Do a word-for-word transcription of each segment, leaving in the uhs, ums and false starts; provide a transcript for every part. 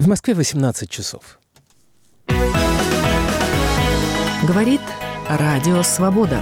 В Москве восемнадцать часов. Говорит Радио Свобода.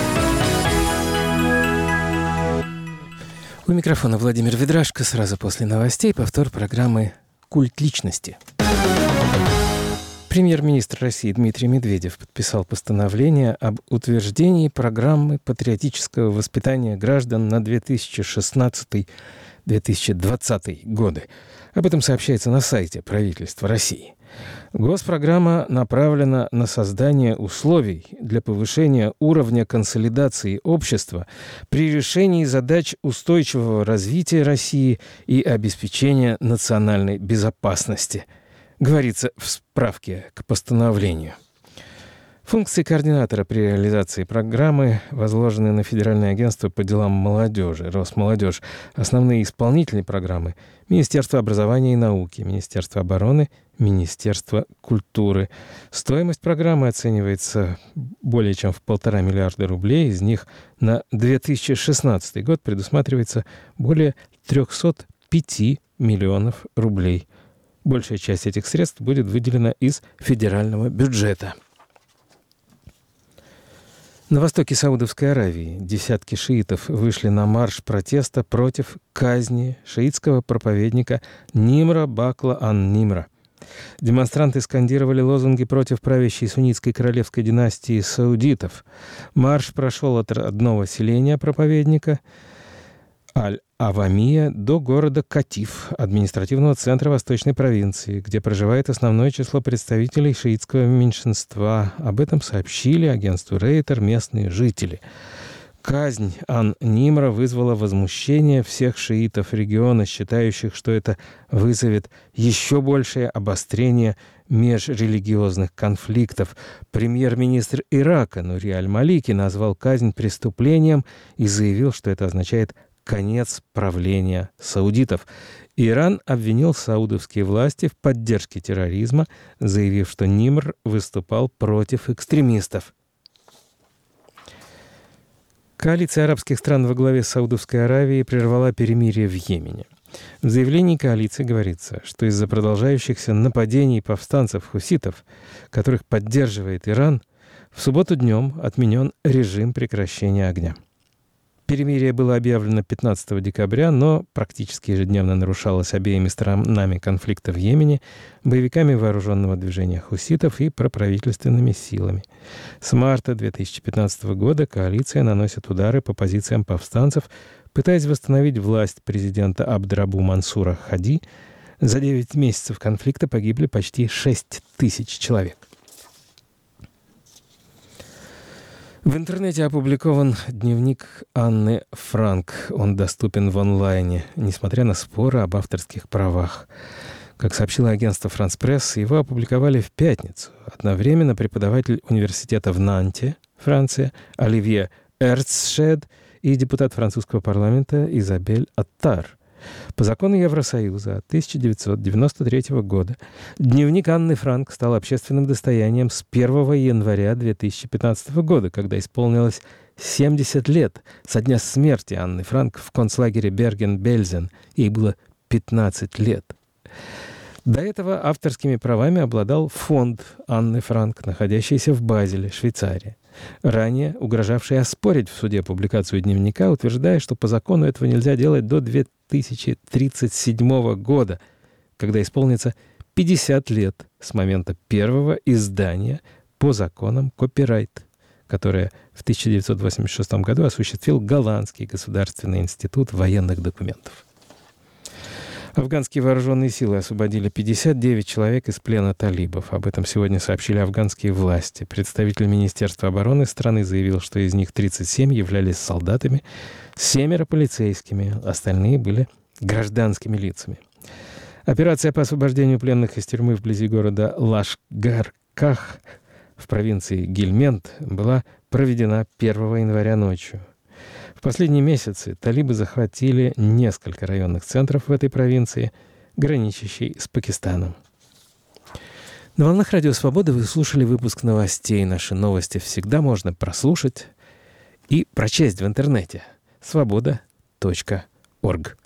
У микрофона Владимир Ведрашко. Сразу после новостей повтор программы «Культ личности». Премьер-министр России Дмитрий Медведев подписал постановление об утверждении программы патриотического воспитания граждан на две тысячи шестнадцатый — две тысячи двадцатый годы. Об этом сообщается на сайте правительства России. Госпрограмма направлена на создание условий для повышения уровня консолидации общества при решении задач устойчивого развития России и обеспечения национальной безопасности, говорится в справке к постановлению. Функции координатора при реализации программы возложены на Федеральное агентство по делам молодежи, Росмолодежь. Основные исполнители программы – Министерство образования и науки, Министерство обороны, Министерство культуры. Стоимость программы оценивается более чем в полтора миллиарда рублей. Из них на две тысячи шестнадцатый год предусматривается более триста пять миллионов рублей. Большая часть этих средств будет выделена из федерального бюджета. На востоке Саудовской Аравии десятки шиитов вышли на марш протеста против казни шиитского проповедника Нимра Бакла ан-Нимра. Демонстранты скандировали лозунги против правящей суннитской королевской династии саудитов. Марш прошел от родного селения проповедника Аль-Авамия до города Катиф, административного центра восточной провинции, где проживает основное число представителей шиитского меньшинства. Об этом сообщили агентству Рейтер местные жители. Казнь ан-Нимра вызвала возмущение всех шиитов региона, считающих, что это вызовет еще большее обострение межрелигиозных конфликтов. Премьер-министр Ирака Нури аль-Малики назвал казнь преступлением и заявил, что это означает конец правления саудитов. Иран обвинил саудовские власти в поддержке терроризма, заявив, что Нимр выступал против экстремистов. Коалиция арабских стран во главе с Саудовской Аравией прервала перемирие в Йемене. В заявлении коалиции говорится, что из-за продолжающихся нападений повстанцев-хуситов, которых поддерживает Иран, в субботу днем отменен режим прекращения огня. Перемирие было объявлено пятнадцатого декабря, но практически ежедневно нарушалось обеими сторонами конфликта в Йемене, боевиками вооруженного движения хуситов и проправительственными силами. С марта две тысячи пятнадцатого года коалиция наносит удары по позициям повстанцев, пытаясь восстановить власть президента Абдрабу Мансура Хади. За девять месяцев конфликта погибли почти шесть тысяч человек. В интернете опубликован дневник Анны Франк. Он доступен в онлайне, несмотря на споры об авторских правах. Как сообщило агентство «Франс Пресс», его опубликовали в пятницу. Одновременно преподаватель университета в Нанте, Франция, Оливье Эрцшед и депутат французского парламента Изабель Аттар. По закону Евросоюза от тысяча девятьсот девяносто третьего года дневник Анны Франк стал общественным достоянием с первого января две тысячи пятнадцатого года, когда исполнилось семьдесят лет со дня смерти Анны Франк в концлагере Берген-Бельзен. Ей было пятнадцать лет. До этого авторскими правами обладал фонд Анны Франк, находящийся в Базеле, Швейцария, ранее угрожавший оспорить в суде публикацию дневника, утверждая, что по закону этого нельзя делать до две тысячи тридцать седьмого года, когда исполнится пятьдесят лет с момента первого издания по законам копирайт, которое в тысяча девятьсот восемьдесят шестом году осуществил Голландский государственный институт военных документов. Афганские вооруженные силы освободили пятьдесят девять человек из плена талибов. Об этом сегодня сообщили афганские власти. Представитель Министерства обороны страны заявил, что из них тридцать семь являлись солдатами, семеро полицейскими, остальные были гражданскими лицами. Операция по освобождению пленных из тюрьмы вблизи города Лашкар-Ках в провинции Гельмент была проведена первого января ночью. В последние месяцы талибы захватили несколько районных центров в этой провинции, граничащей с Пакистаном. На волнах Радио Свобода вы слушали выпуск новостей. Наши новости всегда можно прослушать и прочесть в интернете свобода точка орг.